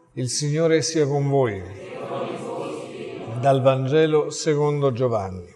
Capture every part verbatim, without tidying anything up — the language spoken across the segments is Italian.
Il Signore sia con voi. Dal Vangelo secondo Giovanni.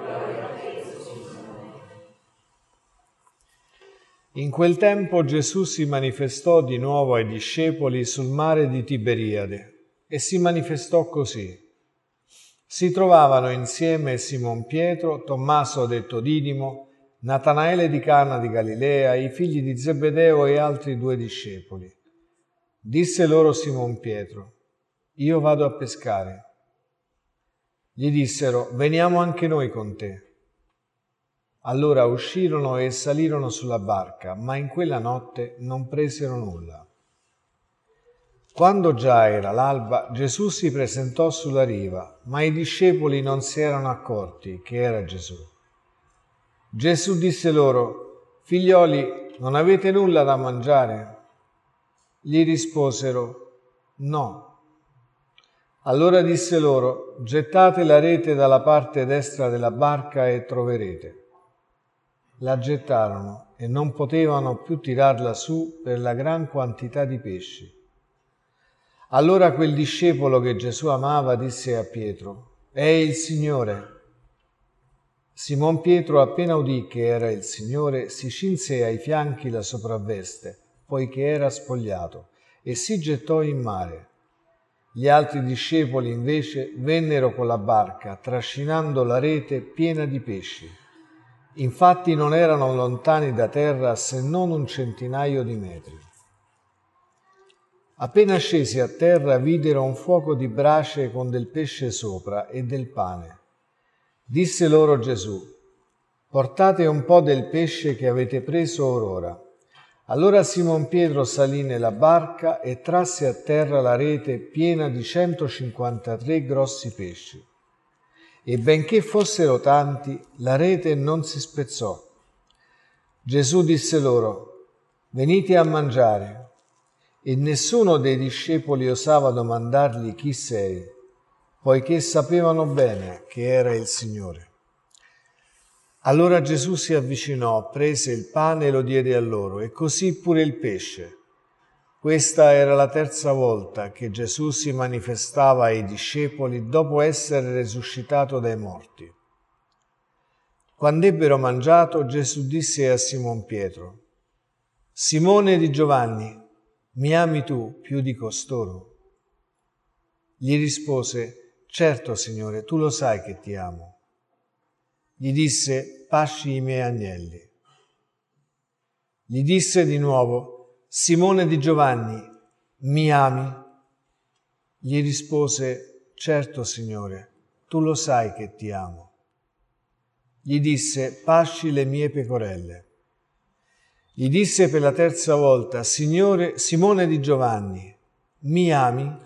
In quel tempo Gesù si manifestò di nuovo ai discepoli sul mare di Tiberiade e si manifestò così. Si trovavano insieme Simon Pietro, Tommaso detto Didimo, Natanaele di Cana di Galilea, i figli di Zebedeo e altri due discepoli. Disse loro Simon Pietro: Io vado a pescare. Gli dissero: Veniamo anche noi con te. Allora uscirono e salirono sulla barca, ma in quella notte non presero nulla. Quando già era l'alba, Gesù si presentò sulla riva, ma i discepoli non si erano accorti che era Gesù. Gesù disse loro: Figlioli, non avete nulla da mangiare? Gli risposero: No. Allora disse loro: Gettate la rete dalla parte destra della barca e troverete. La gettarono e non potevano più tirarla su per la gran quantità di pesci. Allora quel discepolo che Gesù amava disse a Pietro: È il Signore. Simon Pietro, appena udì che era il Signore, si cinse ai fianchi la sopravveste, poiché era spogliato, e si gettò in mare. Gli altri discepoli invece vennero con la barca, trascinando la rete piena di pesci. Infatti non erano lontani da terra se non un centinaio di metri. Appena scesi a terra videro un fuoco di brace con del pesce sopra e del pane. Disse loro Gesù: Portate un po' del pesce che avete preso orora. Allora Simon Pietro salì nella barca e trasse a terra la rete piena di centocinquantatré grossi pesci. E benché fossero tanti, la rete non si spezzò. Gesù disse loro: Venite a mangiare. E nessuno dei discepoli osava domandargli chi sei, poiché sapevano bene che era il Signore. Allora Gesù si avvicinò, prese il pane e lo diede a loro, e così pure il pesce. Questa era la terza volta che Gesù si manifestava ai discepoli dopo essere risuscitato dai morti. Quando ebbero mangiato, Gesù disse a Simon Pietro: Simone di Giovanni, mi ami tu più di costoro? Gli rispose: Certo, Signore, tu lo sai che ti amo. Gli disse: Pasci i miei agnelli. Gli disse di nuovo: Simone di Giovanni, mi ami? Gli rispose: Certo, Signore, tu lo sai che ti amo. Gli disse: Pasci le mie pecorelle. Gli disse per la terza volta: Signore, Simone di Giovanni, mi ami?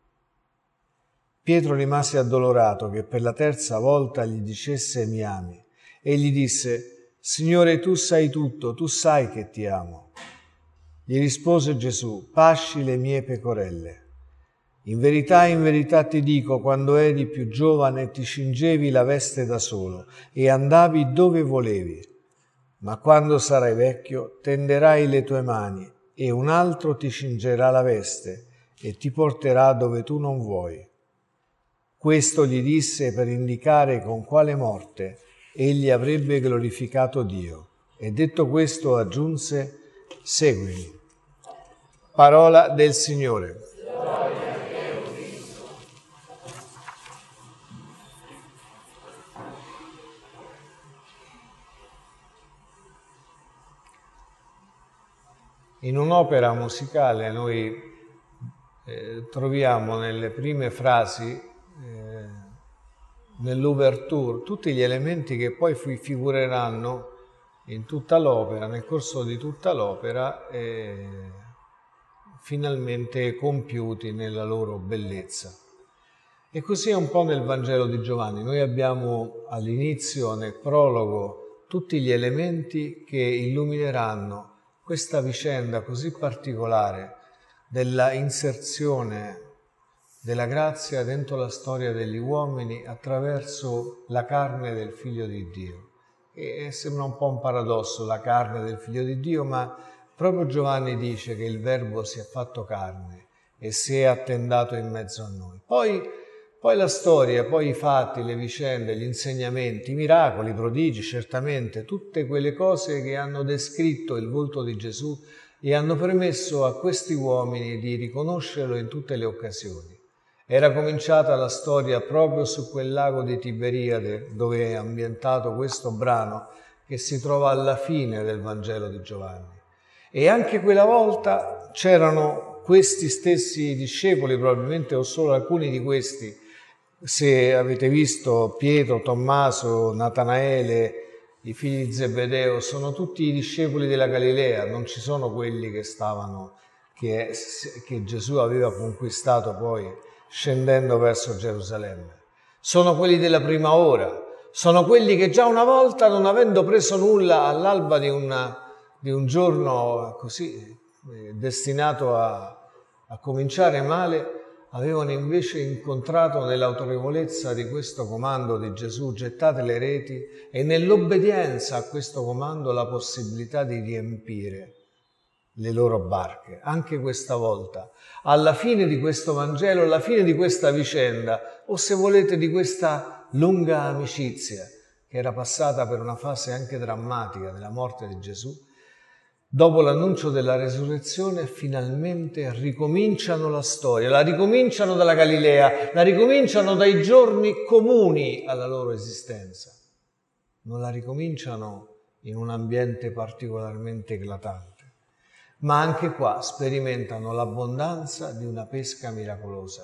Pietro rimase addolorato che per la terza volta gli dicesse mi ami, e gli disse: Signore, tu sai tutto, tu sai che ti amo. Gli rispose Gesù: Pasci le mie pecorelle. In verità, in verità ti dico, quando eri più giovane ti cingevi la veste da solo e andavi dove volevi. Ma quando sarai vecchio tenderai le tue mani e un altro ti cingerà la veste e ti porterà dove tu non vuoi. Questo gli disse per indicare con quale morte egli avrebbe glorificato Dio. E detto questo aggiunse: Seguimi. Parola del Signore. In un'opera musicale noi eh, troviamo nelle prime frasi, eh, nell'ouverture, tutti gli elementi che poi figureranno in tutta l'opera, nel corso di tutta l'opera, eh, finalmente compiuti nella loro bellezza. E così è un po' nel Vangelo di Giovanni. Noi abbiamo all'inizio, nel prologo, tutti gli elementi che illumineranno questa vicenda così particolare della inserzione della grazia dentro la storia degli uomini attraverso la carne del Figlio di Dio. E sembra un po' un paradosso, la carne del Figlio di Dio, ma proprio Giovanni dice che il Verbo si è fatto carne e si è attendato in mezzo a noi. Poi, poi la storia, poi i fatti, le vicende, gli insegnamenti, i miracoli, i prodigi, certamente, tutte quelle cose che hanno descritto il volto di Gesù e hanno permesso a questi uomini di riconoscerlo in tutte le occasioni. Era cominciata la storia proprio su quel lago di Tiberiade, dove è ambientato questo brano che si trova alla fine del Vangelo di Giovanni. E anche quella volta c'erano questi stessi discepoli, probabilmente o solo alcuni di questi, se avete visto Pietro, Tommaso, Natanaele, i figli di Zebedeo, sono tutti i discepoli della Galilea, non ci sono quelli che stavano, che, che Gesù aveva conquistato poi scendendo verso Gerusalemme. Sono quelli della prima ora, sono quelli che già una volta, non avendo preso nulla all'alba di, una, di un giorno così eh, destinato a, a cominciare male, avevano invece incontrato nell'autorevolezza di questo comando di Gesù, gettate le reti, e nell'obbedienza a questo comando la possibilità di riempire le loro barche. Anche questa volta, alla fine di questo Vangelo, alla fine di questa vicenda, o se volete di questa lunga amicizia che era passata per una fase anche drammatica della morte di Gesù, dopo l'annuncio della resurrezione finalmente ricominciano la storia, la ricominciano dalla Galilea, la ricominciano dai giorni comuni alla loro esistenza. Non la ricominciano in un ambiente particolarmente eclatante, ma anche qua sperimentano l'abbondanza di una pesca miracolosa.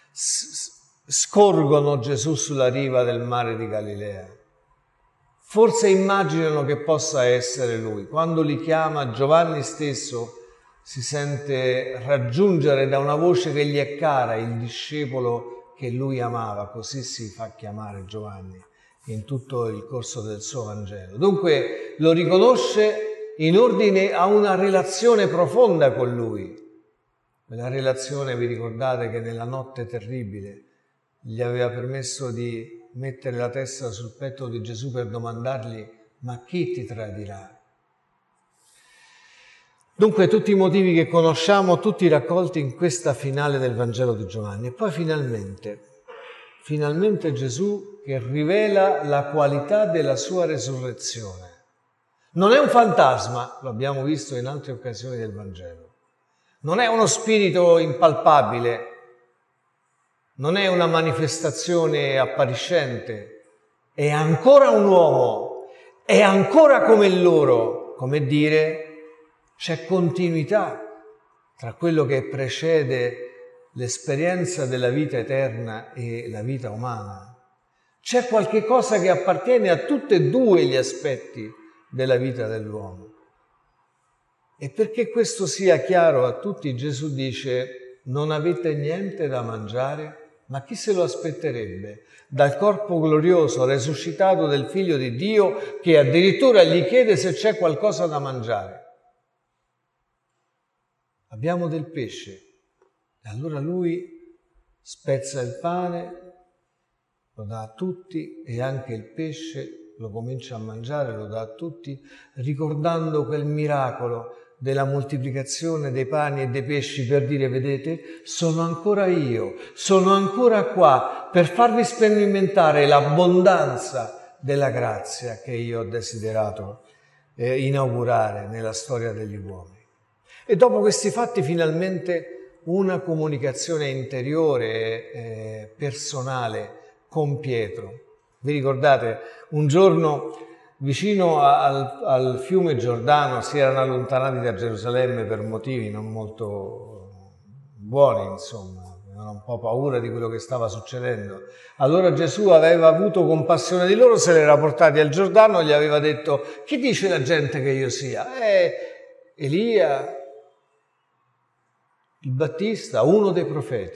Scorgono Gesù sulla riva del mare di Galilea. Forse immaginano che possa essere lui. Quando li chiama, Giovanni stesso si sente raggiungere da una voce che gli è cara, il discepolo che lui amava, così si fa chiamare Giovanni in tutto il corso del suo Vangelo. Dunque lo riconosce in ordine a una relazione profonda con lui. Quella relazione, vi ricordate che nella notte terribile gli aveva permesso di mettere la testa sul petto di Gesù per domandargli: ma chi ti tradirà? Dunque tutti i motivi che conosciamo, tutti raccolti in questa finale del Vangelo di Giovanni. E poi finalmente, finalmente Gesù che rivela la qualità della sua resurrezione. Non è un fantasma, lo abbiamo visto in altre occasioni del Vangelo. Non è uno spirito impalpabile, non è una manifestazione appariscente, è ancora un uomo, è ancora come loro, come dire, c'è continuità tra quello che precede l'esperienza della vita eterna e la vita umana. C'è qualche cosa che appartiene a tutti e due gli aspetti della vita dell'uomo. E perché questo sia chiaro a tutti, Gesù dice: non avete niente da mangiare? Ma chi se lo aspetterebbe dal corpo glorioso resuscitato del Figlio di Dio, che addirittura gli chiede se c'è qualcosa da mangiare? Abbiamo del pesce. E allora lui spezza il pane, lo dà a tutti, e anche il pesce lo comincia a mangiare, lo dà a tutti, ricordando quel miracolo della moltiplicazione dei pani e dei pesci, per dire: vedete, sono ancora io, sono ancora qua per farvi sperimentare l'abbondanza della grazia che io ho desiderato eh, inaugurare nella storia degli uomini. E dopo questi fatti finalmente una comunicazione interiore, eh, personale con Pietro. Vi ricordate? Un giorno vicino al, al fiume Giordano si erano allontanati da Gerusalemme per motivi non molto buoni, insomma, avevano un po' paura di quello che stava succedendo. Allora Gesù aveva avuto compassione di loro, se li era portati al Giordano e gli aveva detto: chi dice la gente che io sia? Eh, Elia, il Battista, uno dei profeti.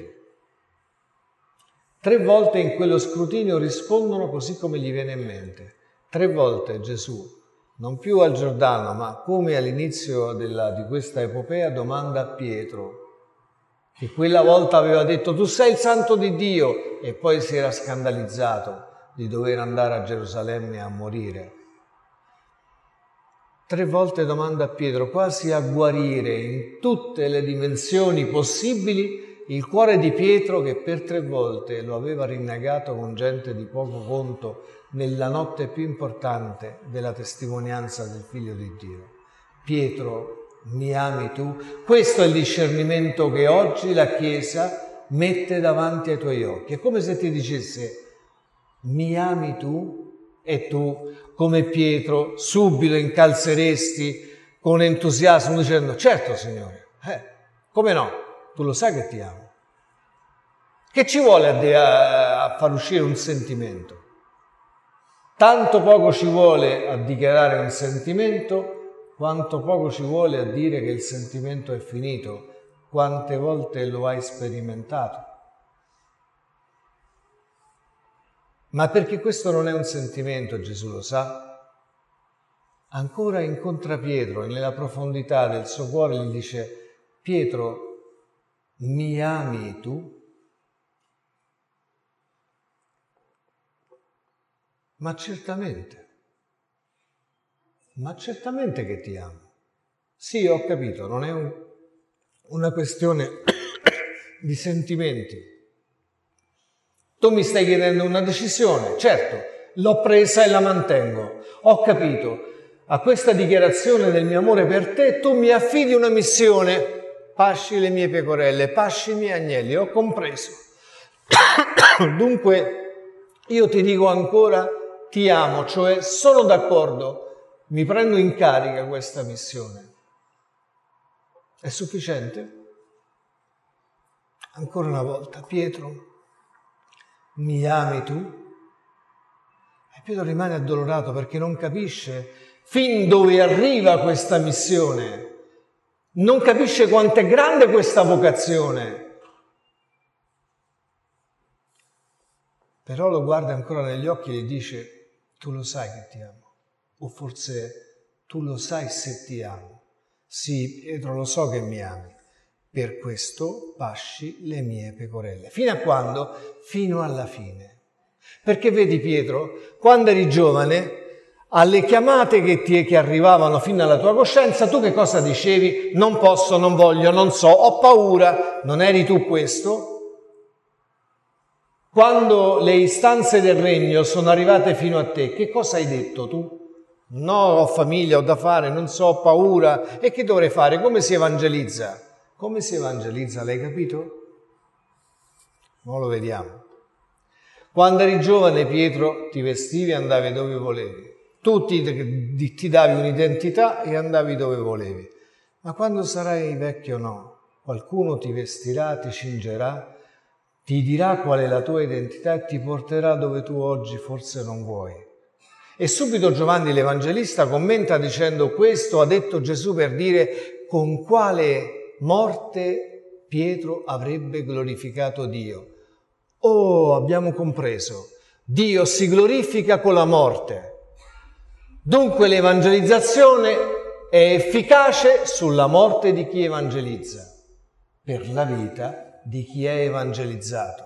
Tre volte in quello scrutinio rispondono così come gli viene in mente. Tre volte Gesù, non più al Giordano, ma come all'inizio della, di questa epopea, domanda a Pietro, che quella volta aveva detto: tu sei il santo di Dio, e poi si era scandalizzato di dover andare a Gerusalemme a morire. Tre volte domanda a Pietro, quasi a guarire in tutte le dimensioni possibili il cuore di Pietro, che per tre volte lo aveva rinnegato con gente di poco conto nella notte più importante della testimonianza del Figlio di Dio. Pietro, mi ami tu? Questo è il discernimento che oggi la Chiesa mette davanti ai tuoi occhi. È come se ti dicesse, mi ami tu? E tu, come Pietro, subito incalzeresti con entusiasmo dicendo, certo Signore, eh, come no, tu lo sai che ti amo. Che ci vuole a, a, a far uscire un sentimento? Tanto poco ci vuole a dichiarare un sentimento, quanto poco ci vuole a dire che il sentimento è finito. Quante volte lo hai sperimentato? Ma perché questo non è un sentimento, Gesù lo sa. Ancora incontra Pietro e nella profondità del suo cuore gli dice, Pietro, mi ami tu? Ma certamente, ma certamente che ti amo. Sì, ho capito, non è un, una questione di sentimenti. Tu mi stai chiedendo una decisione, certo, l'ho presa e la mantengo. Ho capito, a questa dichiarazione del mio amore per te, tu mi affidi una missione, pasci le mie pecorelle, pasci i miei agnelli, ho compreso. Dunque, io ti dico ancora, ti amo, cioè sono d'accordo, mi prendo in carica questa missione. È sufficiente? Ancora una volta, Pietro, mi ami tu? E Pietro rimane addolorato perché non capisce fin dove arriva questa missione, non capisce quanto è grande questa vocazione. Però lo guarda ancora negli occhi e gli dice, tu lo sai che ti amo, o forse tu lo sai se ti amo. Sì, Pietro, lo so che mi ami, per questo pasci le mie pecorelle. Fino a quando? Fino alla fine. Perché vedi Pietro, quando eri giovane, alle chiamate che ti che arrivavano fino alla tua coscienza, tu che cosa dicevi? Non posso, non voglio, non so, ho paura. Non eri tu questo? Quando le istanze del regno sono arrivate fino a te, che cosa hai detto tu? No, ho famiglia, ho da fare, non so, ho paura. E che dovrei fare? Come si evangelizza? Come si evangelizza, l'hai capito? Non lo vediamo. Quando eri giovane, Pietro, ti vestivi e andavi dove volevi. Tu ti, ti davi un'identità e andavi dove volevi. Ma quando sarai vecchio, no. Qualcuno ti vestirà, ti cingerà, ti dirà qual è la tua identità e ti porterà dove tu oggi forse non vuoi. E subito Giovanni l'Evangelista commenta dicendo, questo ha detto Gesù per dire con quale morte Pietro avrebbe glorificato Dio. Oh, abbiamo compreso, Dio si glorifica con la morte. Dunque l'evangelizzazione è efficace sulla morte di chi evangelizza, per la vita di chi è evangelizzato.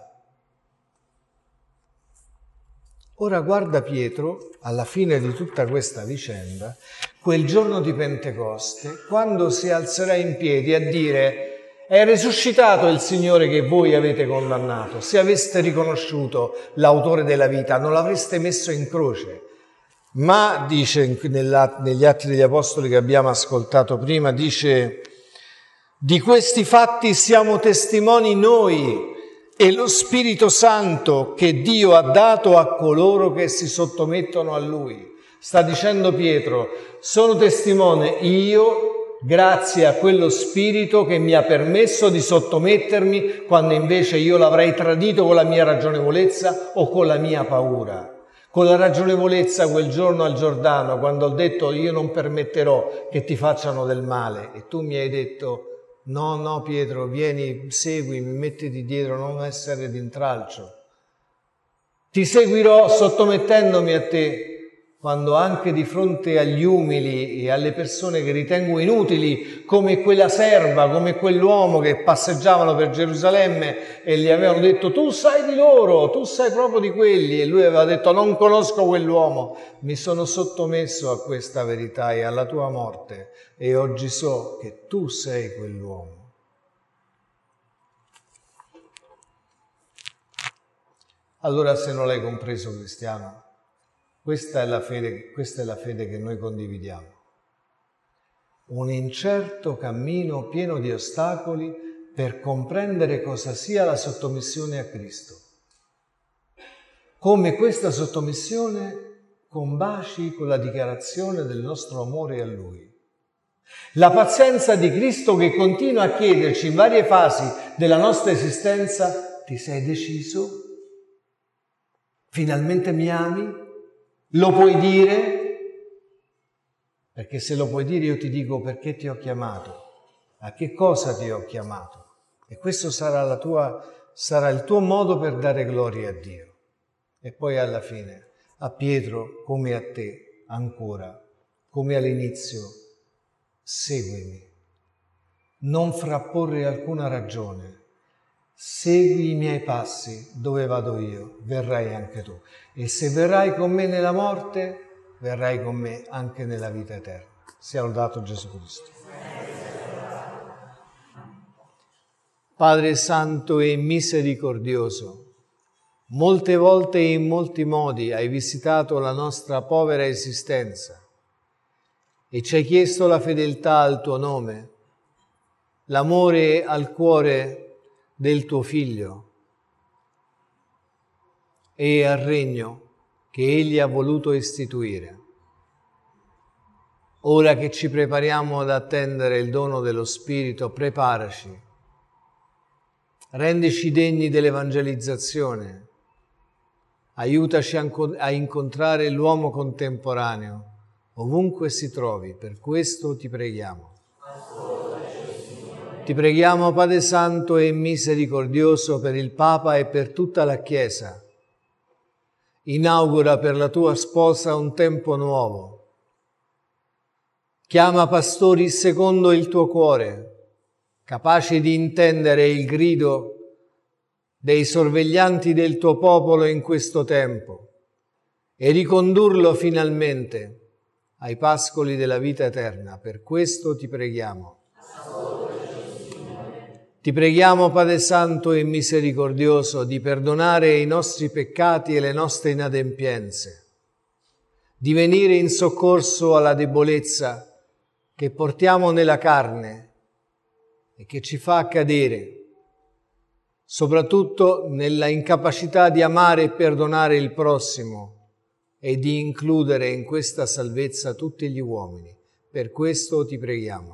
Ora guarda Pietro, alla fine di tutta questa vicenda, quel giorno di Pentecoste, quando si alzerà in piedi a dire è risuscitato il Signore che voi avete condannato. Se aveste riconosciuto l'autore della vita, non l'avreste messo in croce. Ma, dice nella, negli Atti degli Apostoli che abbiamo ascoltato prima, dice di questi fatti siamo testimoni noi e lo Spirito Santo che Dio ha dato a coloro che si sottomettono a Lui. Sta dicendo Pietro, sono testimone io grazie a quello Spirito che mi ha permesso di sottomettermi quando invece io l'avrei tradito con la mia ragionevolezza o con la mia paura. Con la ragionevolezza quel giorno al Giordano, quando ho detto io non permetterò che ti facciano del male e tu mi hai detto no, no Pietro, vieni, seguimi, mettiti dietro, non essere d'intralcio. Ti seguirò sottomettendomi a te, quando anche di fronte agli umili e alle persone che ritengo inutili, come quella serva, come quell'uomo che passeggiavano per Gerusalemme e gli avevano detto tu sai di loro, tu sai proprio di quelli, e lui aveva detto non conosco quell'uomo, mi sono sottomesso a questa verità e alla tua morte e oggi so che tu sei quell'uomo. Allora, se non l'hai compreso, cristiano, questa è la fede, questa è la fede che noi condividiamo. Un incerto cammino pieno di ostacoli per comprendere cosa sia la sottomissione a Cristo. Come questa sottomissione combaci con la dichiarazione del nostro amore a Lui. La pazienza di Cristo che continua a chiederci in varie fasi della nostra esistenza: ti sei deciso? Finalmente mi ami? Lo puoi dire? Perché se lo puoi dire io ti dico perché ti ho chiamato, a che cosa ti ho chiamato. E questo sarà, la tua, sarà il tuo modo per dare gloria a Dio. E poi alla fine, a Pietro come a te, ancora, come all'inizio, seguimi. Non frapporre alcuna ragione. Segui i miei passi, dove vado io, verrai anche tu. E se verrai con me nella morte, verrai con me anche nella vita eterna. Sia lodato Gesù Cristo. Padre Santo e misericordioso, molte volte e in molti modi hai visitato la nostra povera esistenza e ci hai chiesto la fedeltà al tuo nome, l'amore al cuore del tuo Figlio e al regno che Egli ha voluto istituire. Ora che ci prepariamo ad attendere il dono dello Spirito, preparaci, rendici degni dell'evangelizzazione, aiutaci a incontrare l'uomo contemporaneo, ovunque si trovi, per questo ti preghiamo. Ti preghiamo, Padre Santo e misericordioso, per il Papa e per tutta la Chiesa. Inaugura per la tua sposa un tempo nuovo. Chiama pastori secondo il tuo cuore, capaci di intendere il grido dei sorveglianti del tuo popolo in questo tempo e ricondurlo finalmente ai pascoli della vita eterna. Per questo ti preghiamo. Ti preghiamo, Padre Santo e misericordioso, di perdonare i nostri peccati e le nostre inadempienze, di venire in soccorso alla debolezza che portiamo nella carne e che ci fa cadere, soprattutto nella incapacità di amare e perdonare il prossimo e di includere in questa salvezza tutti gli uomini. Per questo ti preghiamo.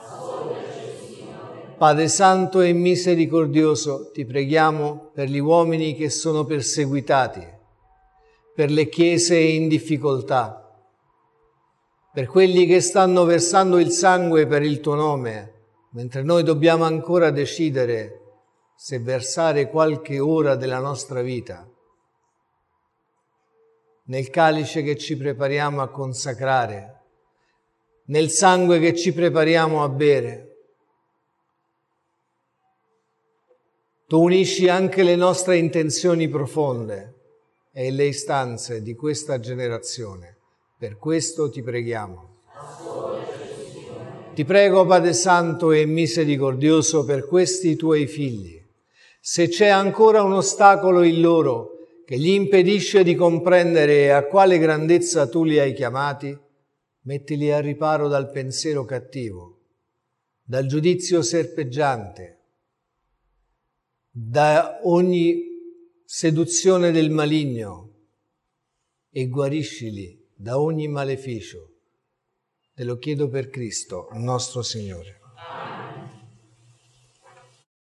Padre Santo e misericordioso, ti preghiamo per gli uomini che sono perseguitati, per le chiese in difficoltà, per quelli che stanno versando il sangue per il tuo nome, mentre noi dobbiamo ancora decidere se versare qualche ora della nostra vita nel calice che ci prepariamo a consacrare, nel sangue che ci prepariamo a bere. Tu unisci anche le nostre intenzioni profonde e le istanze di questa generazione. Per questo ti preghiamo. Ti prego, Padre Santo e misericordioso, per questi tuoi figli. Se c'è ancora un ostacolo in loro che gli impedisce di comprendere a quale grandezza tu li hai chiamati, mettili al riparo dal pensiero cattivo, dal giudizio serpeggiante, da ogni seduzione del maligno e guariscili da ogni maleficio. Te lo chiedo per Cristo, nostro Signore.